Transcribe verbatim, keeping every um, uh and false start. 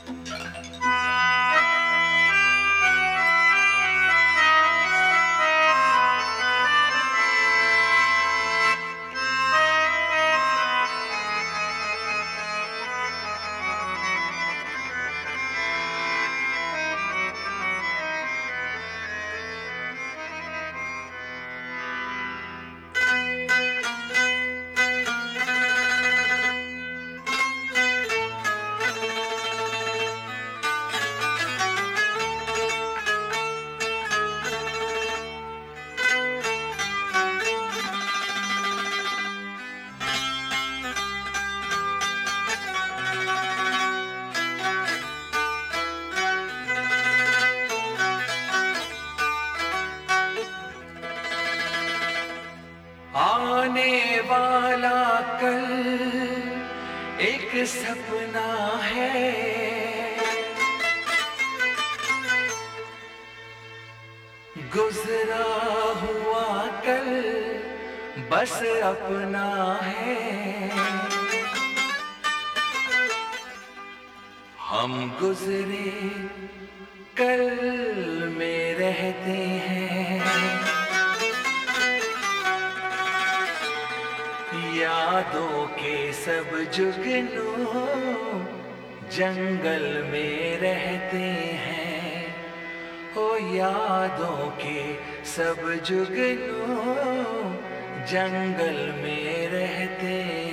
आने वाला कल एक सपना है, गुजरा हुआ कल बस अपना है। हम गुजरे कल में रहते हैं, यादों के सब जुगनू जंगल में रहते हैं। ओ यादों के सब जुगनू जंगल में रहते हैं।